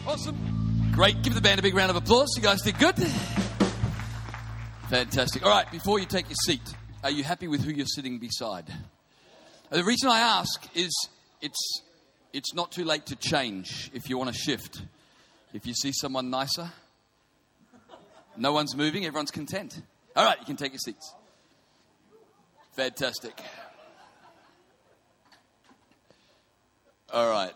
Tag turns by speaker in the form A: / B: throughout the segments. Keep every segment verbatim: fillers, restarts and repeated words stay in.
A: Awesome. Great. Give the band a big round of applause. You guys did good. Fantastic. All right, before you take your seat, are you happy with who you're sitting beside? The reason I ask is it's it's not too late to change if you want to shift. If you see someone nicer, no one's moving, everyone's content. All right, you can take your seats. Fantastic. All right.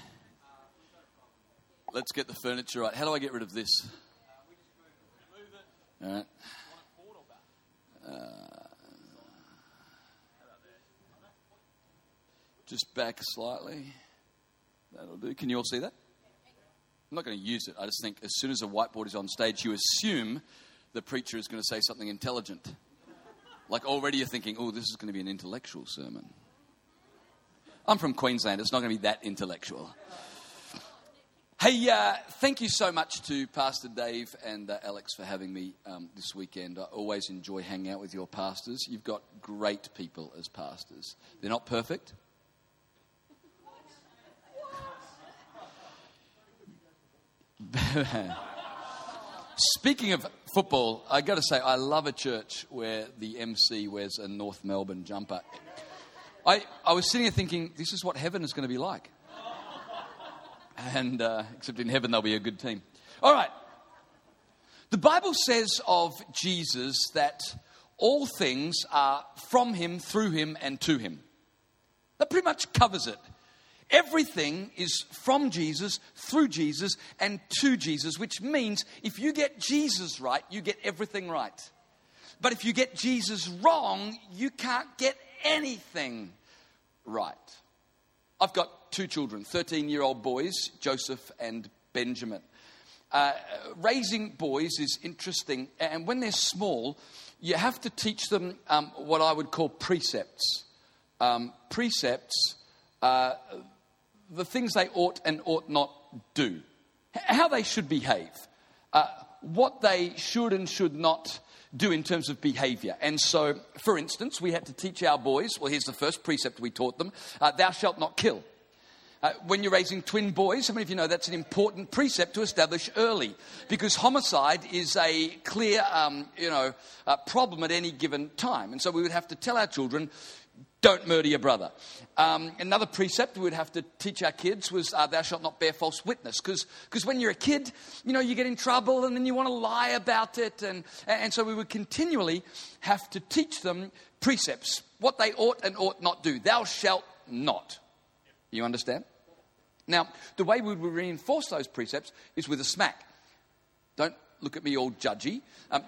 A: Let's get the furniture right. How do I get rid of this? All right. Uh, just back slightly. That'll do. Can you all see that? I'm not going to use it. I just think as soon as a whiteboard is on stage, you assume the preacher is going to say something intelligent. Like already you're thinking, oh, this is going to be an intellectual sermon. I'm from Queensland. It's not going to be that intellectual. Hey, uh, thank you so much to Pastor Dave and uh, Alex for having me um, this weekend. I always enjoy hanging out with your pastors. You've got great people as pastors. They're not perfect. Speaking of football, I got to say I love a church where the M C wears a North Melbourne jumper. I, I was sitting here thinking, this is what heaven is going to be like. And uh, except in heaven, they'll be a good team. All right. The Bible says of Jesus that all things are from him, through him, and to him. That pretty much covers it. Everything is from Jesus, through Jesus, and to Jesus, which means if you get Jesus right, you get everything right. But if you get Jesus wrong, you can't get anything right. I've got two children, thirteen-year-old boys, Joseph and Benjamin. Uh, raising boys is interesting, and when they're small, you have to teach them um, what I would call precepts. Um, precepts, uh, the things they ought and ought not do, how they should behave, uh, what they should and should not do in terms of behavior. And so, for instance, we had to teach our boys, well, here's the first precept we taught them, uh, thou shalt not kill. Uh, when you're raising twin boys, how many of you know that's an important precept to establish early? Because homicide is a clear, um, you know, uh, problem at any given time. And so we would have to tell our children, don't murder your brother. Um, another precept we would have to teach our kids was uh, thou shalt not bear false witness. Because when you're a kid, you know, you get in trouble and then you want to lie about it. And, and so we would continually have to teach them precepts, what they ought and ought not do. Thou shalt not. You understand? Now, the way we would reinforce those precepts is with a smack. Don't look at me all judgy. Um,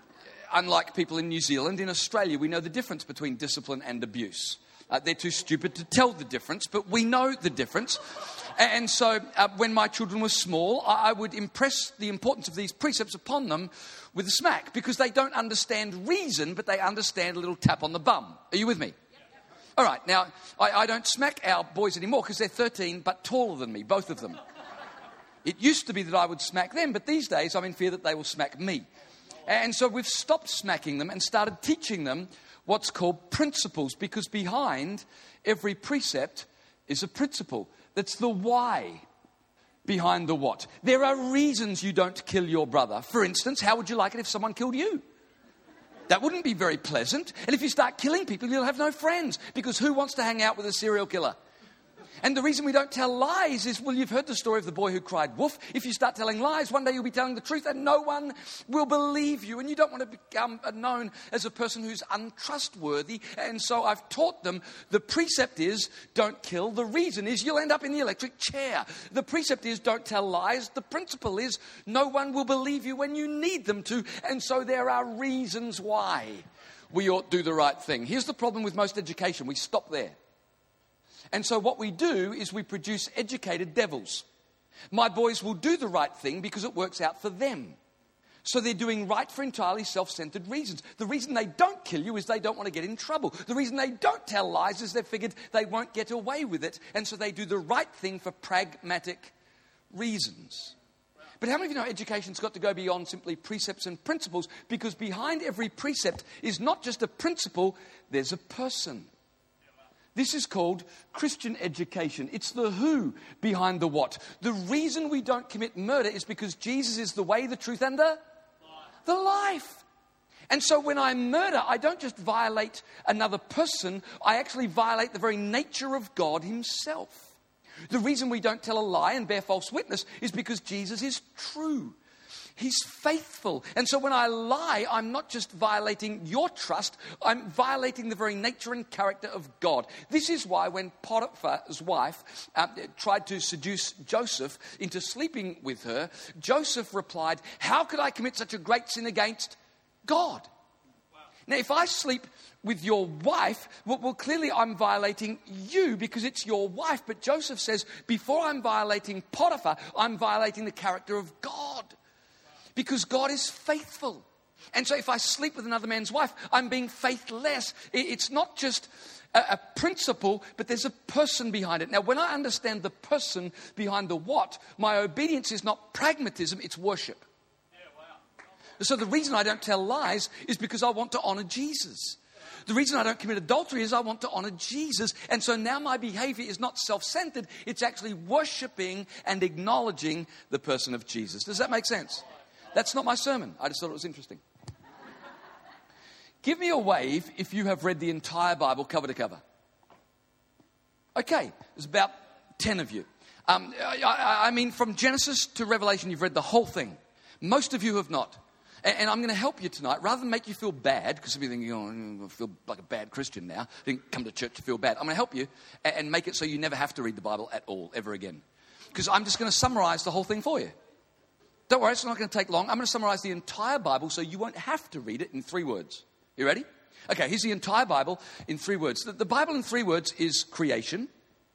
A: unlike people in New Zealand, in Australia, we know the difference between discipline and abuse. Uh, they're too stupid to tell the difference, but we know the difference. And so uh, when my children were small, I would impress the importance of these precepts upon them with a smack, because they don't understand reason, but they understand a little tap on the bum. Are you with me? All right, now, I, I don't smack our boys anymore because they're thirteen but taller than me, both of them. It used to be that I would smack them, but these days I'm in fear that they will smack me. And so we've stopped smacking them and started teaching them what's called principles, because behind every precept is a principle. That's the why behind the what. There are reasons you don't kill your brother. For instance, how would you like it if someone killed you? That wouldn't be very pleasant. And if you start killing people, you'll have no friends, because who wants to hang out with a serial killer? And the reason we don't tell lies is, well, you've heard the story of the boy who cried wolf. If you start telling lies, one day you'll be telling the truth and no one will believe you. And you don't want to become known as a person who's untrustworthy. And so I've taught them the precept is don't kill. The reason is you'll end up in the electric chair. The precept is don't tell lies. The principle is no one will believe you when you need them to. And so there are reasons why we ought to do the right thing. Here's the problem with most education. We stop there. And so what we do is we produce educated devils. My boys will do the right thing because it works out for them. So they're doing right for entirely self-centered reasons. The reason they don't kill you is they don't want to get in trouble. The reason they don't tell lies is they've figured they won't get away with it. And so they do the right thing for pragmatic reasons. But how many of you know education's got to go beyond simply precepts and principles? Because behind every precept is not just a principle, there's a person. This is called Christian education. It's the who behind the what. The reason we don't commit murder is because Jesus is the way, the truth, and the life. The life. And so when I murder, I don't just violate another person, I actually violate the very nature of God himself. The reason we don't tell a lie and bear false witness is because Jesus is true. He's faithful. And so when I lie, I'm not just violating your trust, I'm violating the very nature and character of God. This is why when Potiphar's wife uh, tried to seduce Joseph into sleeping with her, Joseph replied, how could I commit such a great sin against God? Wow. Now, if I sleep with your wife, well, well, clearly I'm violating you because it's your wife. But Joseph says, before I'm violating Potiphar, I'm violating the character of God. Because God is faithful. And so if I sleep with another man's wife, I'm being faithless. It's not just a, a principle, but there's a person behind it. Now, when I understand the person behind the what, my obedience is not pragmatism, it's worship. Yeah, wow. So the reason I don't tell lies is because I want to honor Jesus. The reason I don't commit adultery is I want to honor Jesus. And so now my behavior is not self-centered. It's actually worshiping and acknowledging the person of Jesus. Does that make sense? That's not my sermon. I just thought it was interesting. Give me a wave if you have read the entire Bible cover to cover. Okay, there's about ten of you. Um, I, I mean, from Genesis to Revelation, you've read the whole thing. Most of you have not. And, and I'm going to help you tonight, rather than make you feel bad, because some of you think, oh, I feel like a bad Christian now. I didn't come to church to feel bad. I'm going to help you and, and make it so you never have to read the Bible at all, ever again. Because I'm just going to summarize the whole thing for you. Don't worry, it's not going to take long. I'm going to summarize the entire Bible so you won't have to read it in three words. You ready? Okay, here's the entire Bible in three words. The, the Bible in three words is creation.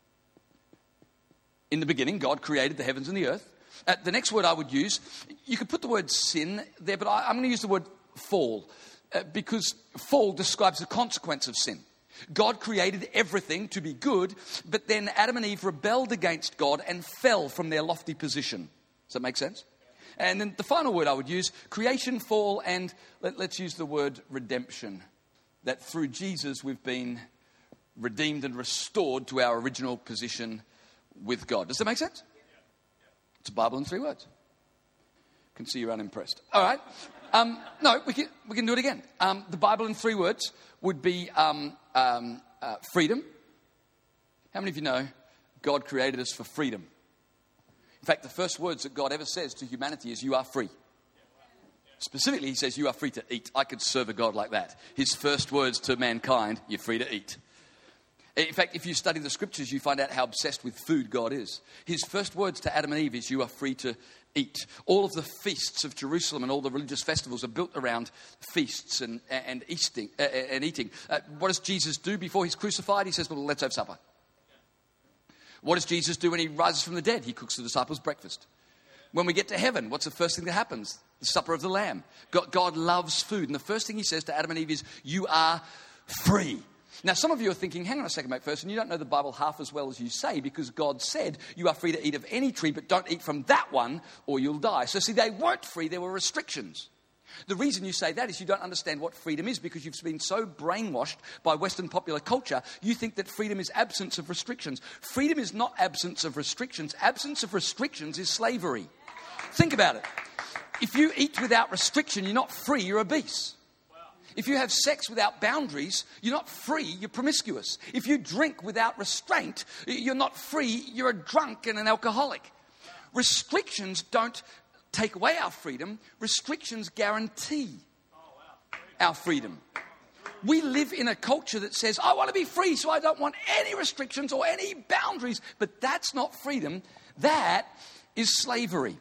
A: In the beginning, God created the heavens and the earth. Uh, the next word I would use, you could put the word sin there, but I, I'm going to use the word fall. Uh, because fall describes the consequence of sin. God created everything to be good, but then Adam and Eve rebelled against God and fell from their lofty position. Does that make sense? And then the final word I would use, creation, fall, and let, let's use the word redemption. That through Jesus we've been redeemed and restored to our original position with God. Does that make sense? It's a Bible in three words. I can see you're unimpressed. All right. Um, no, we can, we can do it again. Um, the Bible in three words would be um, um, uh, freedom. How many of you know God created us for freedom? In fact, the first words that God ever says to humanity is, you are free. Specifically, he says, you are free to eat. I could serve a God like that. His first words to mankind, you're free to eat. In fact, if you study the scriptures, you find out how obsessed with food God is. His first words to Adam and Eve is, you are free to eat. All of the feasts of Jerusalem and all the religious festivals are built around feasts and, and, easting, uh, and eating. Uh, what does Jesus do before he's crucified? He says, well, let's have supper. What does Jesus do when he rises from the dead? He cooks the disciples breakfast. When we get to heaven, what's the first thing that happens? The supper of the Lamb. God, God loves food. And the first thing he says to Adam and Eve is, you are free. Now, some of you are thinking, hang on a second, McPherson, you don't know the Bible half as well as you say, because God said you are free to eat of any tree, but don't eat from that one or you'll die. So see, they weren't free. There were restrictions. The reason you say that is you don't understand what freedom is, because you've been so brainwashed by Western popular culture, you think that freedom is absence of restrictions. Freedom is not absence of restrictions. Absence of restrictions is slavery. Think about it. If you eat without restriction, you're not free, you're obese. If you have sex without boundaries, you're not free, you're promiscuous. If you drink without restraint, you're not free, you're a drunk and an alcoholic. Restrictions don't take away our freedom. Restrictions guarantee our freedom. We live in a culture that says, I want to be free, so I don't want any restrictions or any boundaries. But that's not freedom. That is slavery.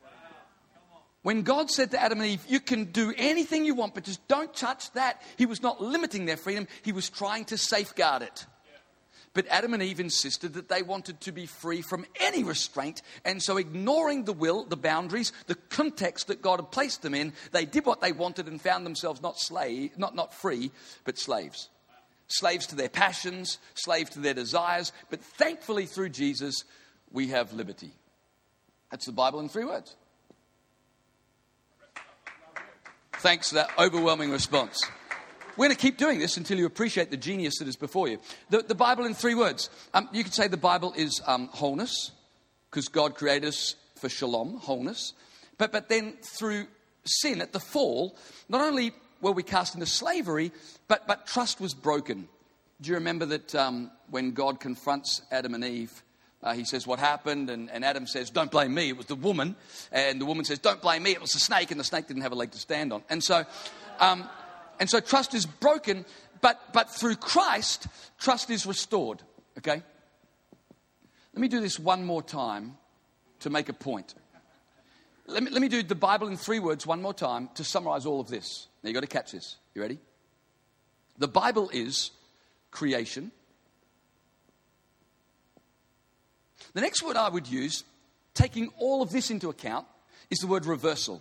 A: When God said to Adam and Eve, you can do anything you want, but just don't touch that, he was not limiting their freedom. He was trying to safeguard it. But Adam and Eve insisted that they wanted to be free from any restraint. And so ignoring the will, the boundaries, the context that God had placed them in, they did what they wanted and found themselves not slave, not, not free, but slaves. Slaves to their passions, slaves to their desires. But thankfully through Jesus, we have liberty. That's the Bible in three words. Thanks for that overwhelming response. we're going to keep doing this until you appreciate the genius that is before you. The, the Bible in three words. Um, you could say the Bible is um, wholeness, because God created us for shalom, wholeness. But, but then through sin at the fall, not only were we cast into slavery, but, but trust was broken. Do you remember that um, when God confronts Adam and Eve, Uh, he says, what happened? And, and Adam says, don't blame me, it was the woman. And the woman says, don't blame me, it was the snake. And the snake didn't have a leg to stand on. And so um, and so trust is broken, but, but through Christ, trust is restored. Okay? Let me do this one more time to make a point. Let me, let me do the Bible in three words one more time to summarize all of this. Now you've got to catch this. You ready? The Bible is creation. The next word I would use, taking all of this into account, is the word reversal.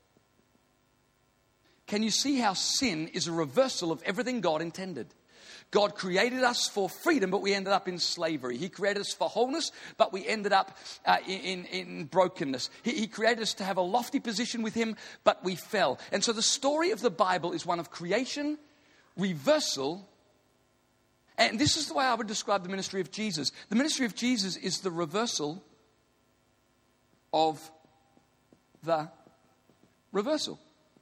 A: Can you see how sin is a reversal of everything God intended? God created us for freedom, but we ended up in slavery. He created us for wholeness, but we ended up uh, in, in brokenness. He, he created us to have a lofty position with Him, but we fell. And so the story of the Bible is one of creation, reversal. And this is the way I would describe the ministry of Jesus. The ministry of Jesus is the reversal of the reversal.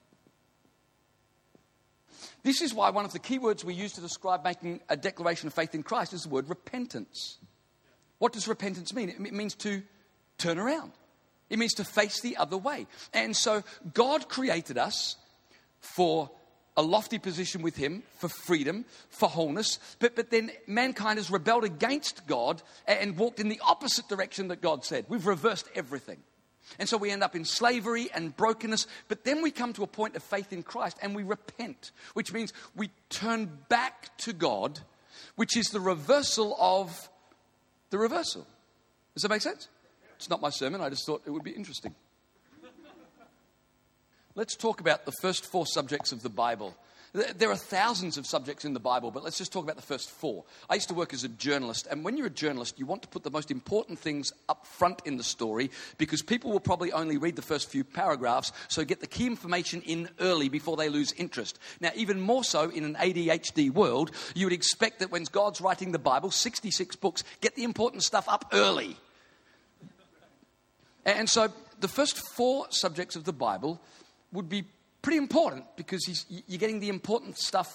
A: This is why one of the key words we use to describe making a declaration of faith in Christ is the word repentance. What does repentance mean? It means to turn around. It means to face the other way. And so God created us for a lofty position with Him, for freedom, for wholeness. But, but then mankind has rebelled against God and walked in the opposite direction that God said. We've reversed everything. And so we end up in slavery and brokenness. But then we come to a point of faith in Christ and we repent, which means we turn back to God, which is the reversal of the reversal. Does that make sense? It's not my sermon. I just thought it would be interesting. Let's talk about the first four subjects of the Bible. There are thousands of subjects in the Bible, but let's just talk about the first four. I used to work as a journalist, and when you're a journalist, you want to put the most important things up front in the story because people will probably only read the first few paragraphs, so get the key information in early before they lose interest. Now, even more so in an A D H D world, you would expect that when God's writing the Bible, sixty-six books, get the important stuff up early. And so the first four subjects of the Bible would be pretty important because he's, you're getting the important stuff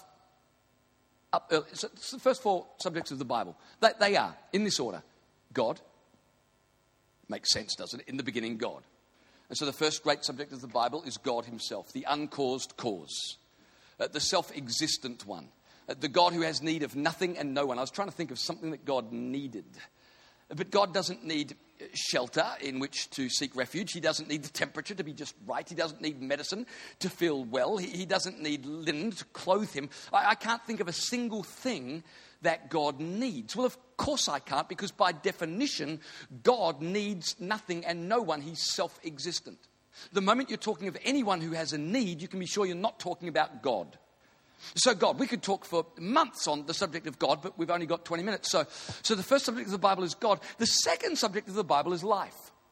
A: up early. So it's the first four subjects of the Bible. They, they are, in this order, God. Makes sense, doesn't it? In the beginning, God. And so the first great subject of the Bible is God Himself, the uncaused cause, uh, the self-existent one, uh, the God who has need of nothing and no one. I was trying to think of something that God needed. But God doesn't need shelter in which to seek refuge. He doesn't need the temperature to be just right. He doesn't need medicine to feel well. He, he doesn't need linen to clothe him. I, I can't think of a single thing that God needs. Well, of course I can't, because by definition, God needs nothing and no one. He's self-existent. The moment you're talking of anyone who has a need, you can be sure you're not talking about God. So God, we could talk for months on the subject of God, but we've only got twenty minutes. So, so the first subject of the Bible is God. The second subject of the Bible is life.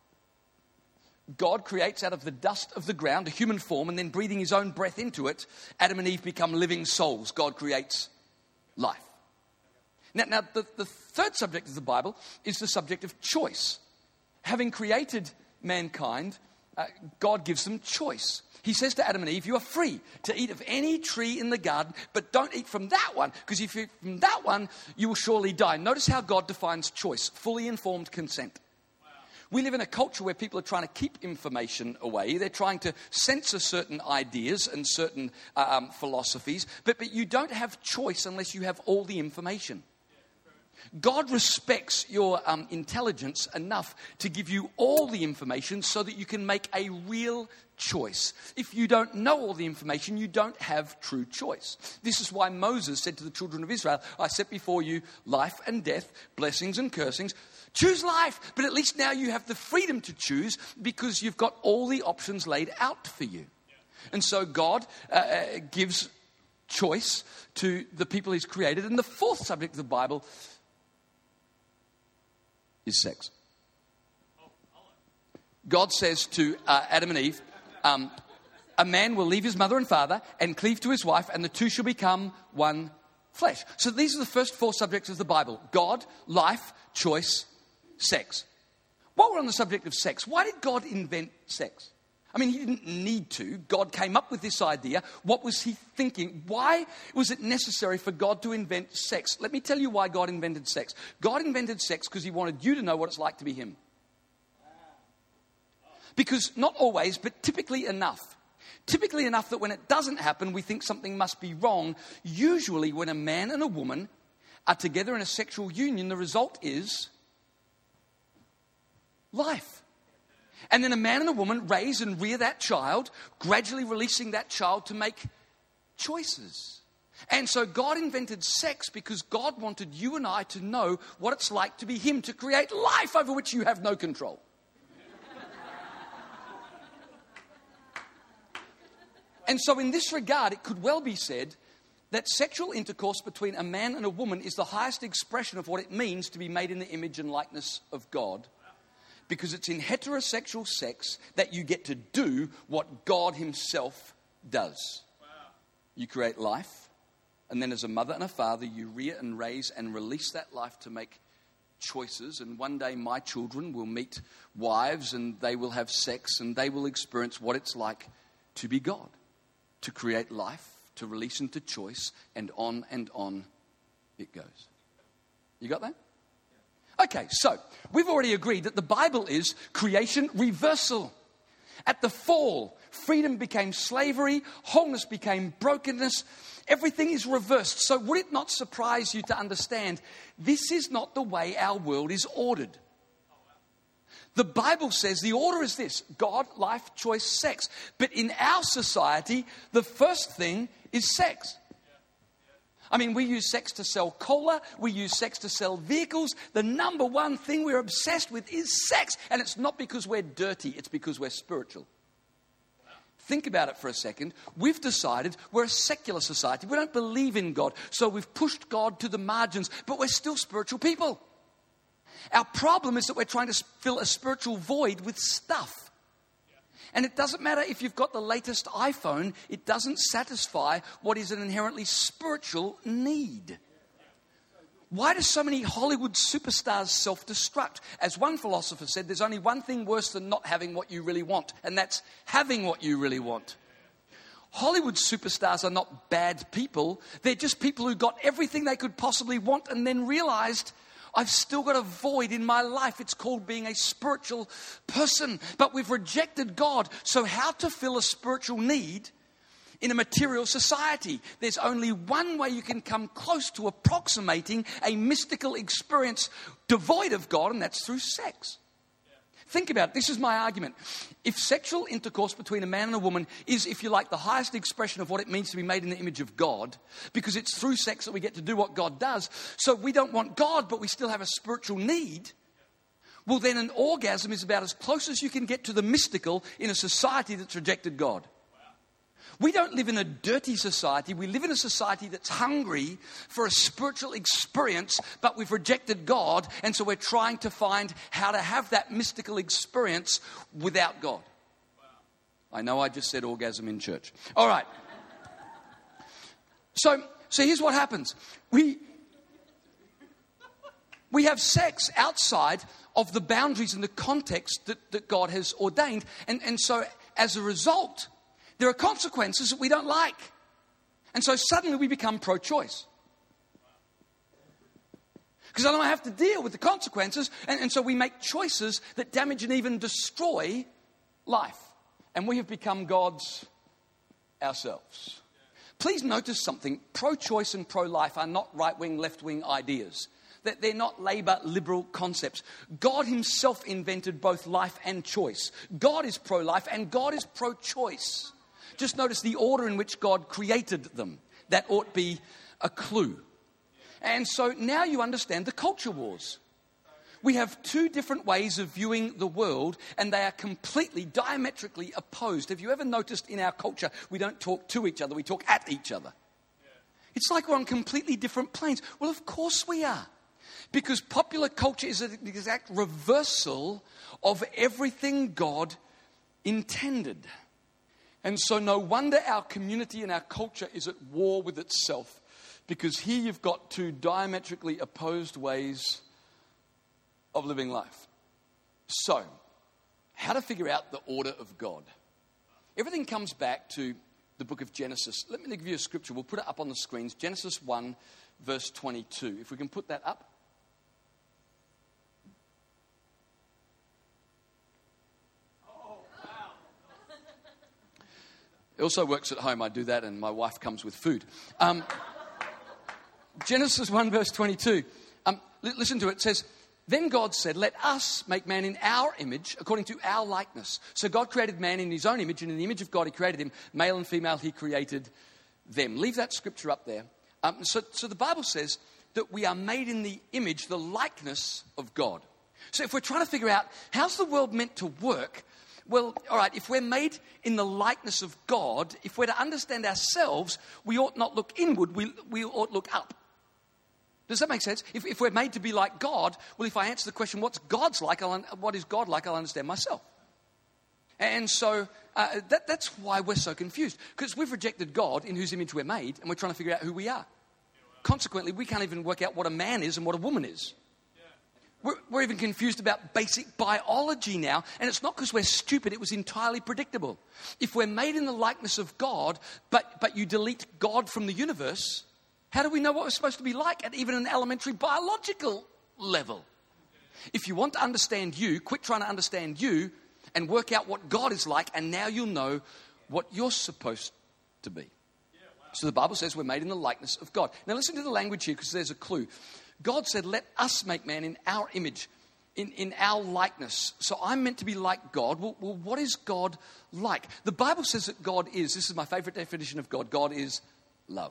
A: God creates out of the dust of the ground a human form, and then breathing His own breath into it, Adam and Eve become living souls. God creates life. Now, now the, the third subject of the Bible is the subject of choice. Having created mankind, uh, God gives them choice. He says to Adam and Eve, you are free to eat of any tree in the garden, but don't eat from that one, because if you eat from that one, you will surely die. Notice how God defines choice, fully informed consent. Wow. We live in a culture where people are trying to keep information away. They're trying to censor certain ideas and certain um, philosophies, but, but you don't have choice unless you have all the information. God respects your um, intelligence enough to give you all the information so that you can make a real choice. If you don't know all the information, you don't have true choice. This is why Moses said to the children of Israel, I set before you life and death, blessings and cursings. Choose life, but at least now you have the freedom to choose because you've got all the options laid out for you. And so God uh, gives choice to the people He's created. And the fourth subject of the Bible is sex. God says to uh, Adam and Eve, um, a man will leave his mother and father and cleave to his wife, and the two shall become one flesh. So these are the first four subjects of the Bible: God, life, choice, sex. While we're on the subject of sex, why did God invent sex? I mean, he didn't need to. God came up with this idea. What was he thinking? Why was it necessary for God to invent sex? Let me tell you why God invented sex. God invented sex because he wanted you to know what it's like to be him. Because not always, but typically enough. Typically enough that when it doesn't happen, we think something must be wrong. Usually when a man and a woman are together in a sexual union, the result is life. And then a man and a woman raise and rear that child, gradually releasing that child to make choices. And so God invented sex because God wanted you and I to know what it's like to be him, to create life over which you have no control. And so in this regard, it could well be said that sexual intercourse between a man and a woman is the highest expression of what it means to be made in the image and likeness of God. Because it's in heterosexual sex that you get to do what God himself does. Wow. You create life, and then as a mother and a father, you rear and raise and release that life to make choices. And one day my children will meet wives, and they will have sex, and they will experience what it's like to be God. To create life, to release into choice, and on and on it goes. You got that? Okay, so we've already agreed that the Bible is creation reversal. At the fall, freedom became slavery, wholeness became brokenness. Everything is reversed. So would it not surprise you to understand this is not the way our world is ordered? The Bible says the order is this: God, life, choice, sex. But in our society, the first thing is sex. I mean, we use sex to sell cola. We use sex to sell vehicles. The number one thing we're obsessed with is sex. And it's not because we're dirty. It's because we're spiritual. Think about it for a second. We've decided we're a secular society. We don't believe in God. So we've pushed God to the margins. But we're still spiritual people. Our problem is that we're trying to fill a spiritual void with stuff. And it doesn't matter if you've got the latest iPhone, it doesn't satisfy what is an inherently spiritual need. Why do so many Hollywood superstars self-destruct? As one philosopher said, there's only one thing worse than not having what you really want, and that's having what you really want. Hollywood superstars are not bad people. They're just people who got everything they could possibly want and then realized, I've still got a void in my life. It's called being a spiritual person. But we've rejected God. So how to fill a spiritual need in a material society? There's only one way you can come close to approximating a mystical experience devoid of God, and that's through sex. Think about it. This is my argument. If sexual intercourse between a man and a woman is, if you like, the highest expression of what it means to be made in the image of God, because it's through sex that we get to do what God does, so we don't want God, but we still have a spiritual need, well, then an orgasm is about as close as you can get to the mystical in a society that's rejected God. We don't live in a dirty society. We live in a society that's hungry for a spiritual experience, but we've rejected God, and so we're trying to find how to have that mystical experience without God. I know I just said orgasm in church. All right. So, so here's what happens. We, we have sex outside of the boundaries and the context that, that God has ordained, and, and so as a result, there are consequences that we don't like. And so suddenly we become pro-choice. Because I don't have to deal with the consequences. And, and so we make choices that damage and even destroy life. And we have become gods ourselves. Please notice something. Pro-choice and pro-life are not right-wing, left-wing ideas. They're not labor liberal concepts. God himself invented both life and choice. God is pro-life and God is pro-choice. Just notice the order in which God created them. That ought be a clue. And so now you understand the culture wars. We have two different ways of viewing the world, and they are completely diametrically opposed. Have you ever noticed in our culture, we don't talk to each other, we talk at each other? It's like we're on completely different planes. Well, of course we are. Because popular culture is an exact reversal of everything God intended. And so no wonder our community and our culture is at war with itself, because here you've got two diametrically opposed ways of living life. So, how to figure out the order of God? Everything comes back to the book of Genesis. Let me give you a scripture. We'll put it up on the screens. Genesis one, verse twenty-two. If we can put that up. It also works at home. I do that and my wife comes with food. Um, Genesis one, verse twenty-two. Um, li- listen to it. It says, then God said, let us make man in our image, according to our likeness. So God created man in his own image, and in the image of God he created him. Male and female he created them. Leave that scripture up there. Um, so, so the Bible says that we are made in the image, the likeness of God. So if we're trying to figure out how's the world meant to work, well, all right, if we're made in the likeness of God, if we're to understand ourselves, we ought not look inward, we, we ought look up. Does that make sense? If, if we're made to be like God, well, if I answer the question, what's God's like, I'll, what is God like, I'll understand myself. And so uh, that, that's why we're so confused. Because we've rejected God in whose image we're made, and we're trying to figure out who we are. Consequently, we can't even work out what a man is and what a woman is. We're, we're even confused about basic biology now, and it's not because we're stupid, it was entirely predictable. If we're made in the likeness of God, but, but you delete God from the universe, how do we know what we're supposed to be like at even an elementary biological level? If you want to understand you, quit trying to understand you and work out what God is like, and now you'll know what you're supposed to be. So the Bible says we're made in the likeness of God. Now listen to the language here, because there's a clue. God said, let us make man in our image, in, in our likeness. So I'm meant to be like God. Well, well, what is God like? The Bible says that God is, this is my favorite definition of God, God is love.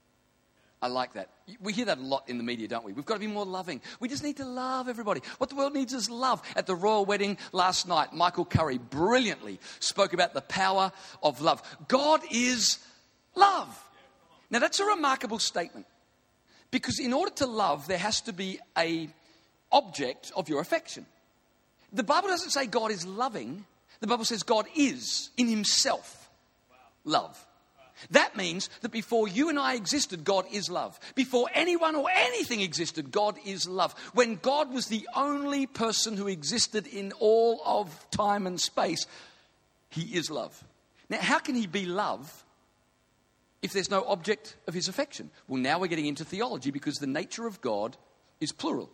A: I like that. We hear that a lot in the media, don't we? We've got to be more loving. We just need to love everybody. What the world needs is love. At the royal wedding last night, Michael Curry brilliantly spoke about the power of love. God is love. Now, that's a remarkable statement, because in order to love, there has to be an object of your affection. The Bible doesn't say God is loving. The Bible says God is in himself love. That means that before you and I existed, God is love. Before anyone or anything existed, God is love. When God was the only person who existed in all of time and space, he is love. Now, how can he be love if there's no object of his affection? Well, now we're getting into theology, because the nature of God is plural.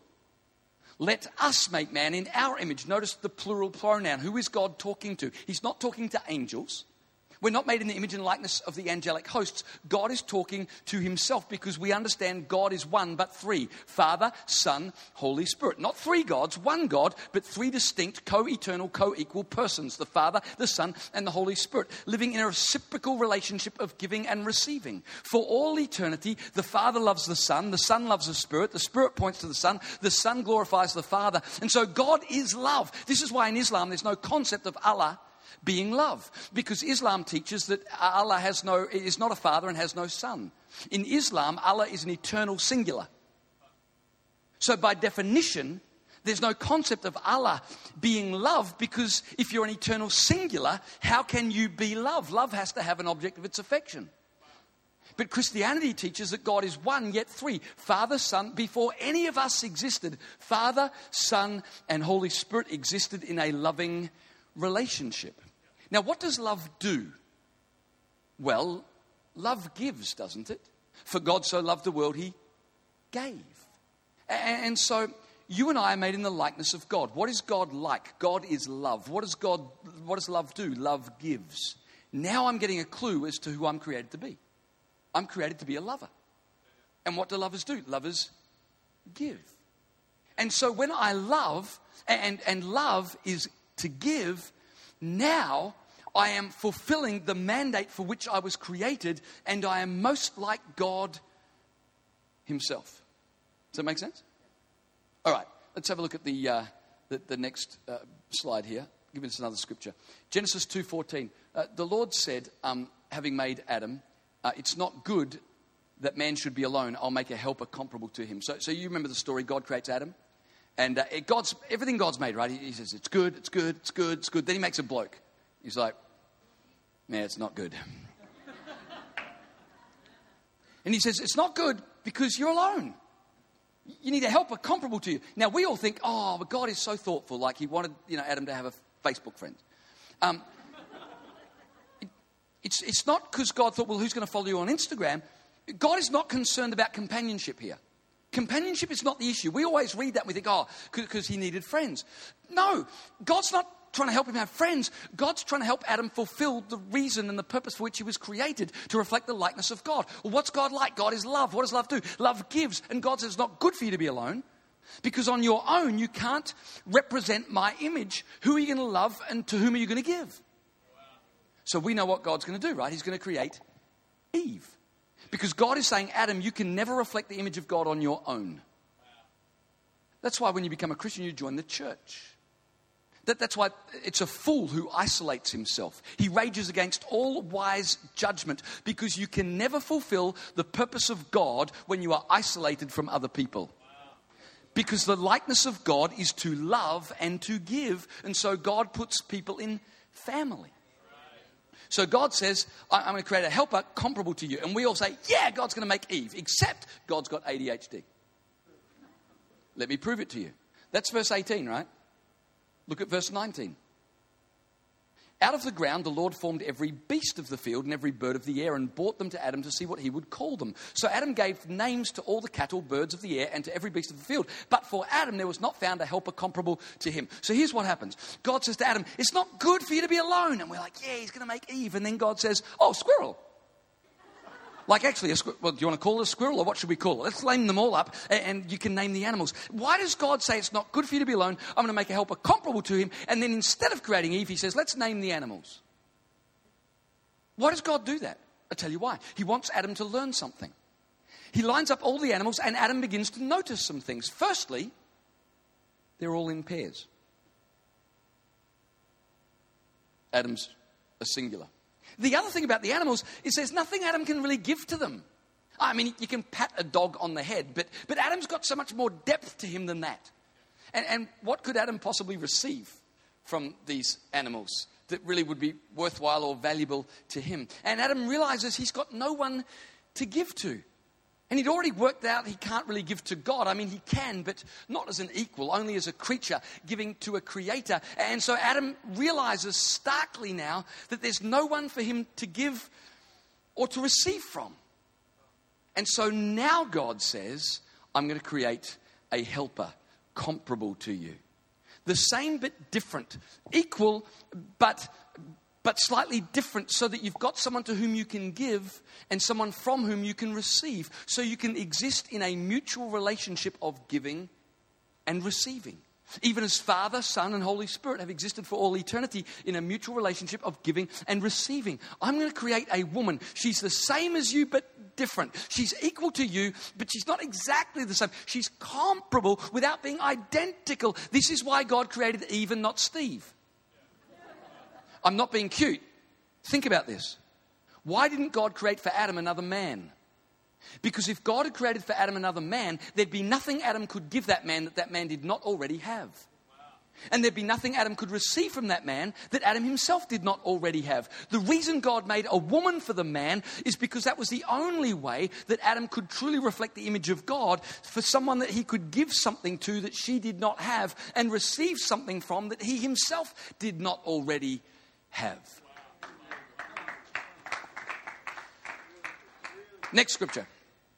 A: Let us make man in our image. Notice the plural pronoun. Who is God talking to? He's not talking to angels. We're not made in the image and likeness of the angelic hosts. God is talking to himself, because we understand God is one but three. Father, Son, Holy Spirit. Not three gods, one God, but three distinct, co-eternal, co-equal persons. The Father, the Son, and the Holy Spirit. Living in a reciprocal relationship of giving and receiving. For all eternity, the Father loves the Son. The Son loves the Spirit. The Spirit points to the Son. The Son glorifies the Father. And so God is love. This is why in Islam there's no concept of Allah being love, because Islam teaches that Allah has no, is not a father and has no son. In Islam, Allah is an eternal singular. So by definition, there's no concept of Allah being love, because if you're an eternal singular, how can you be love? Love has to have an object of its affection. But Christianity teaches that God is one, yet three. Father, Son, before any of us existed, Father, Son, and Holy Spirit existed in a loving relationship. Now, what does love do? Well, love gives, doesn't it? For God so loved the world, he gave. And so you and I are made in the likeness of God. What is God like? God is love. What does God, what does love do? Love gives. Now I'm getting a clue as to who I'm created to be. I'm created to be a lover. And what do lovers do? Lovers give. And so when I love, and, and love is to give, now I am fulfilling the mandate for which I was created, and I am most like God himself. Does that make sense? All right, let's have a look at the uh, the, the next uh, slide here. Give us another scripture. Genesis two fourteen. Uh, the Lord said, um, having made Adam, uh, it's not good that man should be alone. I'll make a helper comparable to him. So, so you remember the story. God creates Adam. And uh, it, God's everything God's made, right? He, he says, it's good, it's good, it's good, it's good. Then he makes a bloke. He's like, Yeah, it's not good. And he says, it's not good because you're alone. You need a helper comparable to you. Now, we all think, oh, but God is so thoughtful, like he wanted, you know, Adam to have a Facebook friend. Um, it, it's, it's not because God thought, well, who's going to follow you on Instagram? God is not concerned about companionship here. Companionship is not the issue. We always read that and we think, oh, because he needed friends. No, God's not trying to help him have friends. God's trying to help Adam fulfill the reason and the purpose for which he was created, to reflect the likeness of God. Well, what's God like? God is love. What does love do? Love gives. And God says it's not good for you to be alone, because on your own you can't represent my image. Who are you going to love and to whom are you going to give? So we know what God's going to do, right? He's going to create Eve. Because God is saying, Adam, you can never reflect the image of God on your own. That's why when you become a Christian, you join the church. That, that's why it's a fool who isolates himself. He rages against all wise judgment, because you can never fulfill the purpose of God when you are isolated from other people. Because the likeness of God is to love and to give. And so God puts people in family. So God says, I'm going to create a helper comparable to you. And we all say, yeah, God's going to make Eve, except God's got A D H D. Let me prove it to you. That's verse eighteen, right? Look at verse nineteen. Out of the ground the Lord formed every beast of the field and every bird of the air and brought them to Adam to see what he would call them. So Adam gave names to all the cattle, birds of the air, and to every beast of the field. But for Adam there was not found a helper comparable to him. So here's what happens. God says to Adam, it's not good for you to be alone. And we're like, yeah, he's going to make Eve. And then God says, oh, squirrel. Like actually, a squirrel. Well, do you want to call it a squirrel, or what should we call it? Let's name them all up, and, and you can name the animals. Why does God say it's not good for you to be alone? I'm going to make a helper comparable to him. And then instead of creating Eve, he says, let's name the animals. Why does God do that? I'll tell you why. He wants Adam to learn something. He lines up all the animals, and Adam begins to notice some things. Firstly, they're all in pairs. Adam's a singular. The other thing about the animals is there's nothing Adam can really give to them. I mean, you can pat a dog on the head, but, but Adam's got so much more depth to him than that. And, and what could Adam possibly receive from these animals that really would be worthwhile or valuable to him? And Adam realizes he's got no one to give to. And he'd already worked out he can't really give to God. I mean, he can, but not as an equal, only as a creature giving to a creator. And so Adam realizes starkly now that there's no one for him to give or to receive from. And so now God says, I'm going to create a helper comparable to you. The same but different, equal but but slightly different, so that you've got someone to whom you can give and someone from whom you can receive. So you can exist in a mutual relationship of giving and receiving. Even as Father, Son, and Holy Spirit have existed for all eternity in a mutual relationship of giving and receiving. I'm going to create a woman. She's the same as you, but different. She's equal to you, but she's not exactly the same. She's comparable without being identical. This is why God created Eve and not Steve. I'm not being cute. Think about this. Why didn't God create for Adam another man? Because if God had created for Adam another man, there'd be nothing Adam could give that man that that man did not already have. And there'd be nothing Adam could receive from that man that Adam himself did not already have. The reason God made a woman for the man is because that was the only way that Adam could truly reflect the image of God, for someone that he could give something to that she did not have and receive something from that he himself did not already have. Next scripture.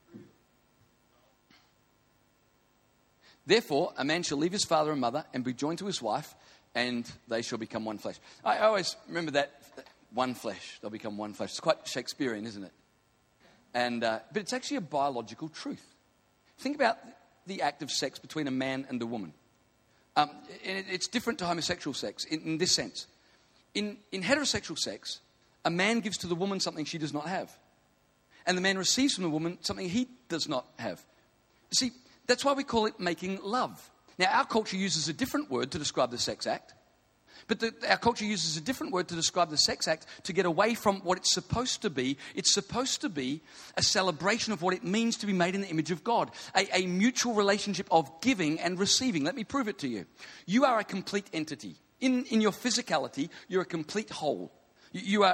A: Therefore, a man shall leave his father and mother and be joined to his wife, and they shall become one flesh. I always remember that, one flesh. They'll become one flesh. It's quite Shakespearean, isn't it? And uh, but it's actually a biological truth. Think about the act of sex between a man and a woman. Um, and it's different to homosexual sex in, in this sense. In, in heterosexual sex, a man gives to the woman something she does not have. And the man receives from the woman something he does not have. You see, that's why we call it making love. Now, our culture uses a different word to describe the sex act. But the, our culture uses a different word to describe the sex act to get away from what it's supposed to be. It's supposed to be a celebration of what it means to be made in the image of God. A, a mutual relationship of giving and receiving. Let me prove it to you. You are a complete entity. In, in your physicality, you're a complete whole. You, you are...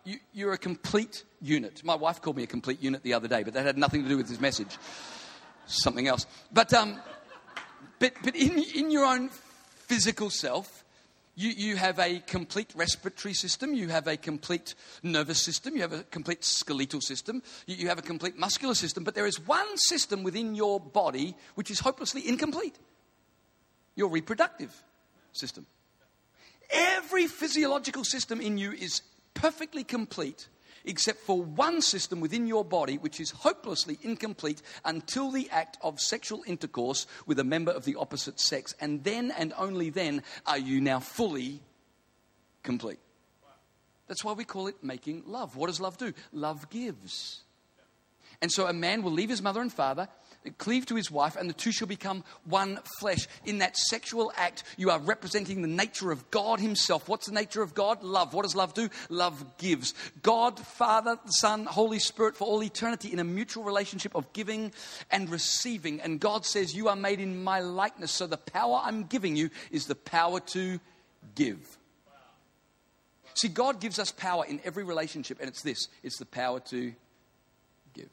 A: you, you're a complete unit. My wife called me a complete unit the other day, but that had nothing to do with this message. Something else. But um, but but in in your own physical self, you, you have a complete respiratory system, you have a complete nervous system, you have a complete skeletal system, you, you have a complete muscular system, but there is one system within your body which is hopelessly incomplete. Your reproductive system. Every physiological system in you is perfectly complete, except for one system within your body which is hopelessly incomplete until the act of sexual intercourse with a member of the opposite sex. And then and only then are you now fully complete. That's why we call it making love. What does love do? Love gives. And so a man will leave his mother and father, cleave to his wife, and the two shall become one flesh. In that sexual act, you are representing the nature of God himself. What's the nature of God? Love. What does love do? Love gives. God, Father, Son, Holy Spirit, for all eternity in a mutual relationship of giving and receiving. And God says, you are made in my likeness, so the power I'm giving you is the power to give. See, God gives us power in every relationship, and it's this. It's the power to give.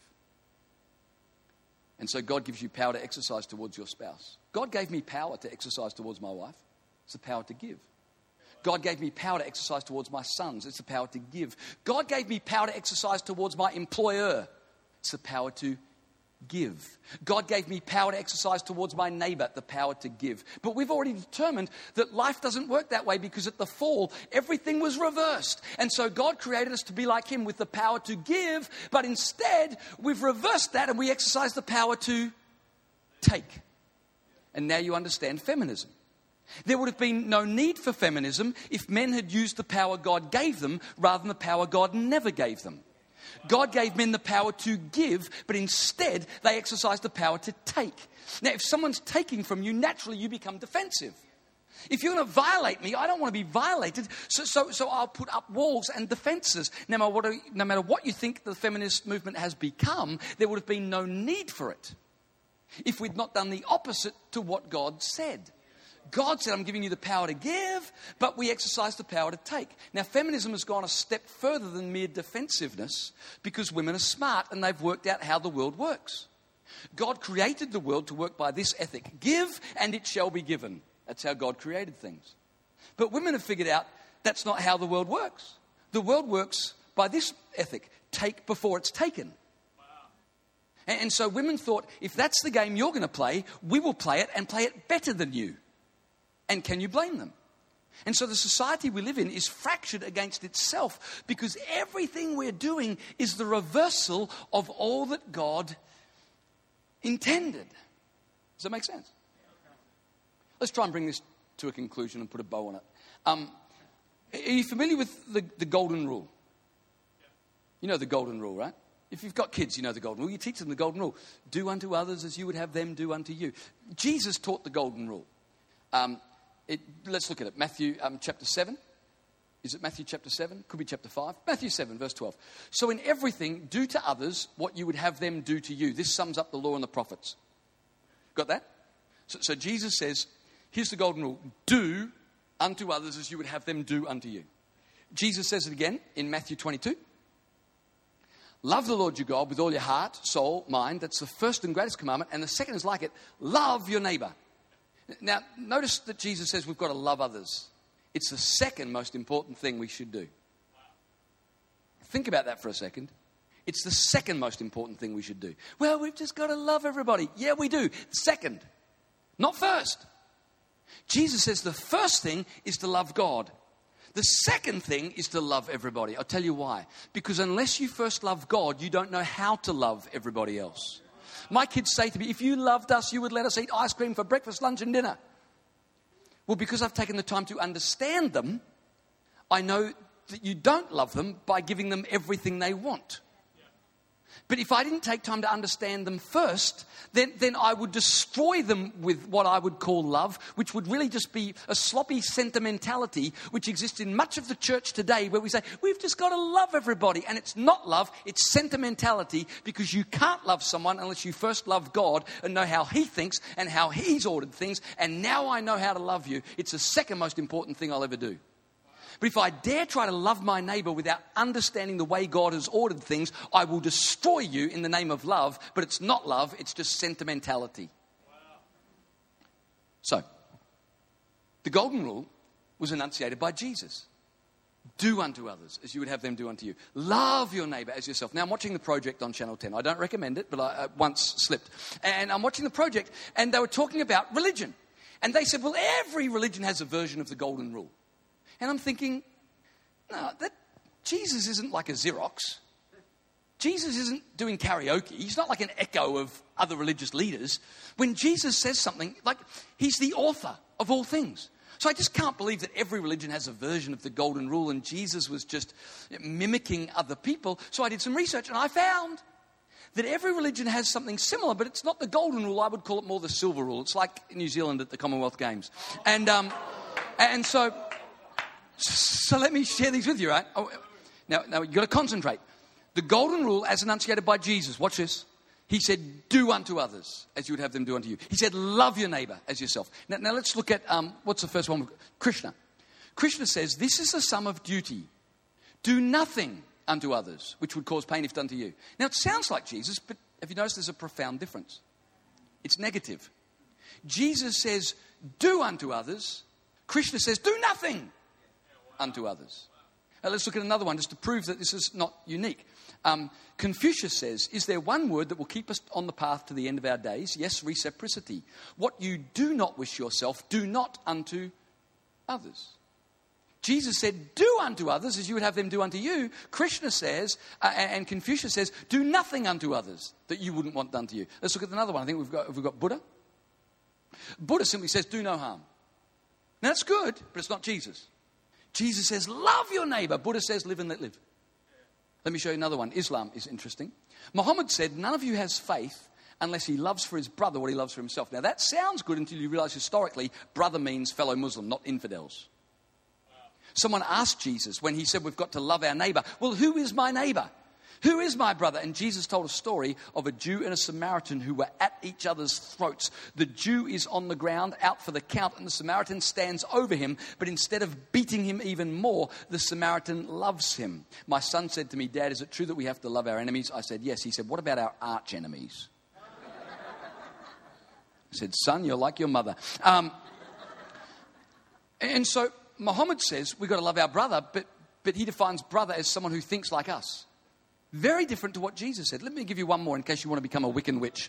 A: And so God gives you power to exercise towards your spouse. God gave me power to exercise towards my wife. It's the power to give. God gave me power to exercise towards my sons. It's the power to give. God gave me power to exercise towards my employer. It's the power to give. God gave me power to exercise towards my neighbor, the power to give. But we've already determined that life doesn't work that way, because at the fall, everything was reversed. And so God created us to be like him with the power to give, but instead we've reversed that and we exercise the power to take. And now you understand feminism. There would have been no need for feminism if men had used the power God gave them rather than the power God never gave them. God gave men the power to give, but instead they exercised the power to take. Now, if someone's taking from you, naturally you become defensive. If you're going to violate me, I don't want to be violated, so so, so I'll put up walls and defenses. No matter, what, no matter what you think the feminist movement has become, there would have been no need for it if we'd not done the opposite to what God said. God said, I'm giving you the power to give, but we exercise the power to take. Now, feminism has gone a step further than mere defensiveness, because women are smart and they've worked out how the world works. God created the world to work by this ethic: give and it shall be given. That's how God created things. But women have figured out that's not how the world works. The world works by this ethic: take before it's taken. And, and so women thought, if that's the game you're going to play, we will play it and play it better than you. And can you blame them? And so the society we live in is fractured against itself, because everything we're doing is the reversal of all that God intended. Does that make sense? Let's try and bring this to a conclusion and put a bow on it. Um, are you familiar with the, the golden rule? You know the golden rule, right? If you've got kids, you know the golden rule. You teach them the golden rule. Do unto others as you would have them do unto you. Jesus taught the golden rule. Um, It, let's look at it. Matthew um, chapter seven. Is it Matthew chapter seven? Could be chapter five. Matthew seven, verse twelve. So in everything, do to others what you would have them do to you. This sums up the law and the prophets. Got that? So, so Jesus says, here's the golden rule. Do unto others as you would have them do unto you. Jesus says it again in Matthew twenty-two. Love the Lord your God with all your heart, soul, mind. That's the first and greatest commandment. And the second is like it. Love your neighbor. Now, notice that Jesus says we've got to love others. It's the second most important thing we should do. Think about that for a second. It's the second most important thing we should do. Well, we've just got to love everybody. Yeah, we do. Second, not first. Jesus says the first thing is to love God. The second thing is to love everybody. I'll tell you why. Because unless you first love God, you don't know how to love everybody else. My kids say to me, if you loved us, you would let us eat ice cream for breakfast, lunch and dinner. Well, because I've taken the time to understand them, I know that you don't love them by giving them everything they want. But if I didn't take time to understand them first, then, then I would destroy them with what I would call love, which would really just be a sloppy sentimentality, which exists in much of the church today, where we say, we've just got to love everybody. And it's not love, it's sentimentality, because you can't love someone unless you first love God and know how he thinks and how he's ordered things. And now I know how to love you. It's the second most important thing I'll ever do. But if I dare try to love my neighbor without understanding the way God has ordered things, I will destroy you in the name of love. But it's not love, it's just sentimentality. Wow. So, the golden rule was enunciated by Jesus. Do unto others as you would have them do unto you. Love your neighbor as yourself. Now, I'm watching the project on Channel ten. I don't recommend it, but I uh, once slipped. And I'm watching the project, and they were talking about religion. And they said, well, every religion has a version of the golden rule. And I'm thinking, no, that Jesus isn't like a Xerox. Jesus isn't doing karaoke. He's not like an echo of other religious leaders. When Jesus says something, like, he's the author of all things. So I just can't believe that every religion has a version of the golden rule and Jesus was just mimicking other people. So I did some research and I found that every religion has something similar, but it's not the golden rule. I would call it more the silver rule. It's like New Zealand at the Commonwealth Games. And um, and so, so let me share these with you, right? Oh, now, now you've got to concentrate. The golden rule as enunciated by Jesus, watch this. He said, do unto others as you would have them do unto you. He said, love your neighbor as yourself. Now, now let's look at, um, what's the first one? Krishna. Krishna says, this is the sum of duty. Do nothing unto others, which would cause pain if done to you. Now, it sounds like Jesus, but have you noticed there's a profound difference? It's negative. Jesus says, do unto others. Krishna says, do nothing unto others. Now, let's look at another one just to prove that this is not unique. Um, Confucius says, is there one word that will keep us on the path to the end of our days? Yes, reciprocity. What you do not wish yourself, do not unto others. Jesus said, do unto others as you would have them do unto you. Krishna says, uh, and Confucius says, do nothing unto others that you wouldn't want done to you. Let's look at another one. I think we've got, we've got Buddha. Buddha simply says, do no harm. Now, that's good, but it's not Jesus. Jesus says, love your neighbor. Buddha says, live and let live. Let me show you another one. Islam is interesting. Muhammad said, none of you has faith unless he loves for his brother what he loves for himself. Now, that sounds good until you realize historically, brother means fellow Muslim, not infidels. Someone asked Jesus when he said we've got to love our neighbor, well, who is my neighbor? Who is my brother? And Jesus told a story of a Jew and a Samaritan who were at each other's throats. The Jew is on the ground, out for the count, and the Samaritan stands over him. But instead of beating him even more, the Samaritan loves him. My son said to me, Dad, is it true that we have to love our enemies? I said, yes. He said, what about our arch enemies? I said, son, you're like your mother. Um, and so Muhammad says we've got to love our brother, but, but he defines brother as someone who thinks like us. Very different to what Jesus said. Let me give you one more in case you want to become a Wiccan witch.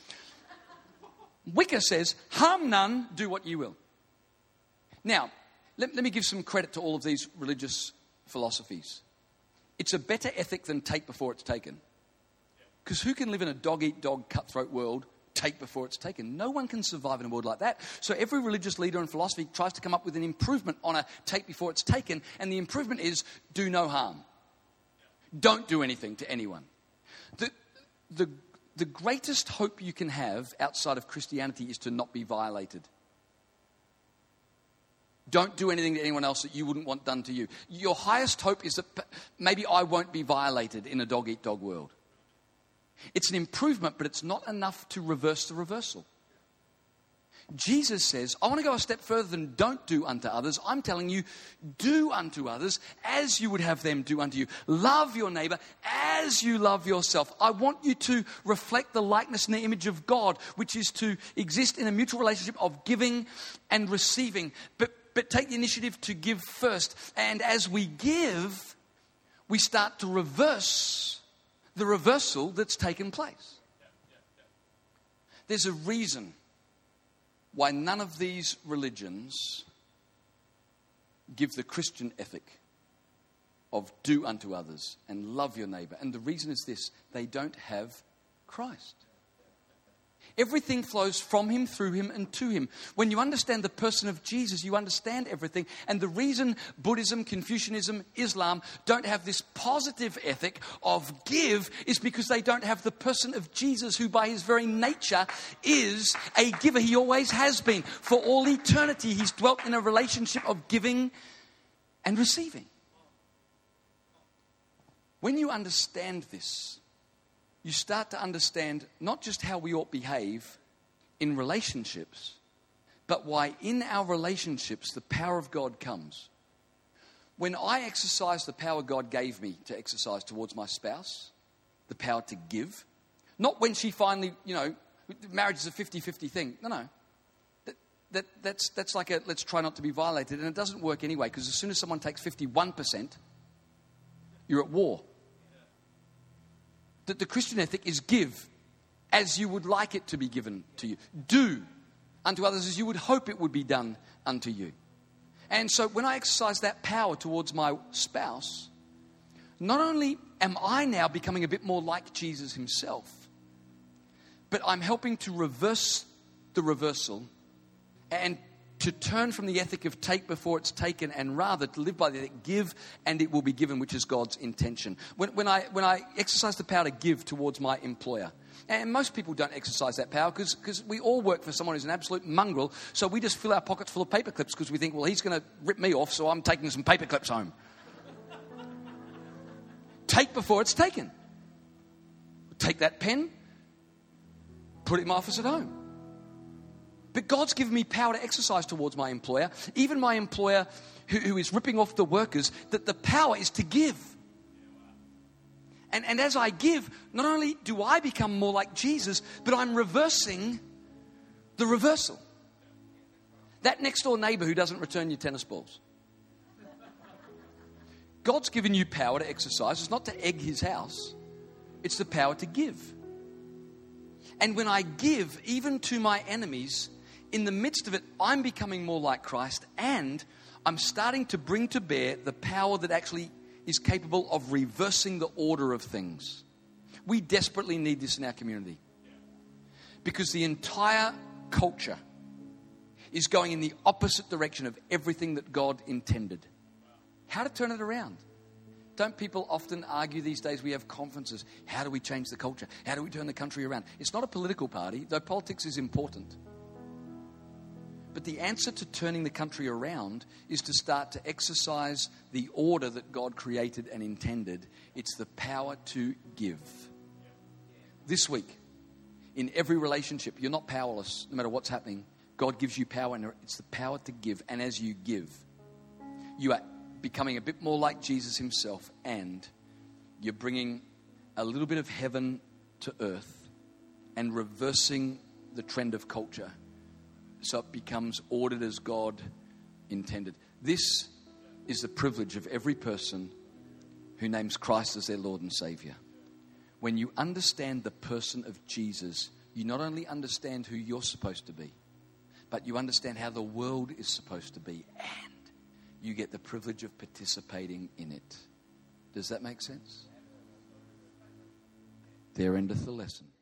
A: Wicca says, harm none, do what you will. Now, let, let me give some credit to all of these religious philosophies. It's a better ethic than take before it's taken. Because who can live in a dog-eat-dog cutthroat world, take before it's taken? No one can survive in a world like that. So every religious leader in philosophy tries to come up with an improvement on a take before it's taken. And the improvement is do no harm. Don't do anything to anyone. The, the, the greatest hope you can have outside of Christianity is to not be violated. Don't do anything to anyone else that you wouldn't want done to you. Your highest hope is that maybe I won't be violated in a dog-eat-dog world. It's an improvement, but it's not enough to reverse the reversal. Jesus says, I want to go a step further than don't do unto others. I'm telling you, do unto others as you would have them do unto you. Love your neighbor as you love yourself. I want you to reflect the likeness and the image of God, which is to exist in a mutual relationship of giving and receiving. But, but take the initiative to give first. And as we give, we start to reverse the reversal that's taken place. There's a reason why none of these religions give the Christian ethic of do unto others and love your neighbor. And the reason is this: they don't have Christ. Everything flows from him, through him, and to him. When you understand the person of Jesus, you understand everything. And the reason Buddhism, Confucianism, Islam don't have this positive ethic of give is because they don't have the person of Jesus, who by his very nature is a giver. He always has been. For all eternity, he's dwelt in a relationship of giving and receiving. When you understand this, you start to understand not just how we ought to behave in relationships, but why in our relationships the power of God comes. When I exercise the power God gave me to exercise towards my spouse, the power to give, not when she finally, you know, marriage is a fifty-fifty thing. No, no. That, that, that's, that's like a let's try not to be violated. And it doesn't work anyway, because as soon as someone takes fifty-one percent, you're at war. That the Christian ethic is give as you would like it to be given to you. Do unto others as you would hope it would be done unto you. And so when I exercise that power towards my spouse, not only am I now becoming a bit more like Jesus himself, but I'm helping to reverse the reversal and to turn from the ethic of take before it's taken, and rather to live by the ethic, give and it will be given, which is God's intention. When, when, I, when I exercise the power to give towards my employer, and most people don't exercise that power because we all work for someone who's an absolute mongrel, so we just fill our pockets full of paper clips because we think, well, he's going to rip me off, so I'm taking some paper clips home. Take before it's taken. Take that pen, put it in my office at home. But God's given me power to exercise towards my employer, even my employer who, who is ripping off the workers, that the power is to give. And, and as I give, not only do I become more like Jesus, but I'm reversing the reversal. That next door neighbor who doesn't return your tennis balls. God's given you power to exercise. It's not to egg his house. It's the power to give. And when I give, even to my enemies, in the midst of it, I'm becoming more like Christ, and I'm starting to bring to bear the power that actually is capable of reversing the order of things. We desperately need this in our community, because the entire culture is going in the opposite direction of everything that God intended. How to turn it around? Don't people often argue these days? We have conferences. How do we change the culture? How do we turn the country around? It's not a political party, though politics is important. But the answer to turning the country around is to start to exercise the order that God created and intended. It's the power to give. This week, in every relationship, you're not powerless no matter what's happening. God gives you power, and it's the power to give. And as you give, you are becoming a bit more like Jesus himself, and you're bringing a little bit of heaven to earth and reversing the trend of culture so it becomes ordered as God intended. This is the privilege of every person who names Christ as their Lord and Savior. When you understand the person of Jesus, you not only understand who you're supposed to be, but you understand how the world is supposed to be, and you get the privilege of participating in it. Does that make sense? There endeth the lesson.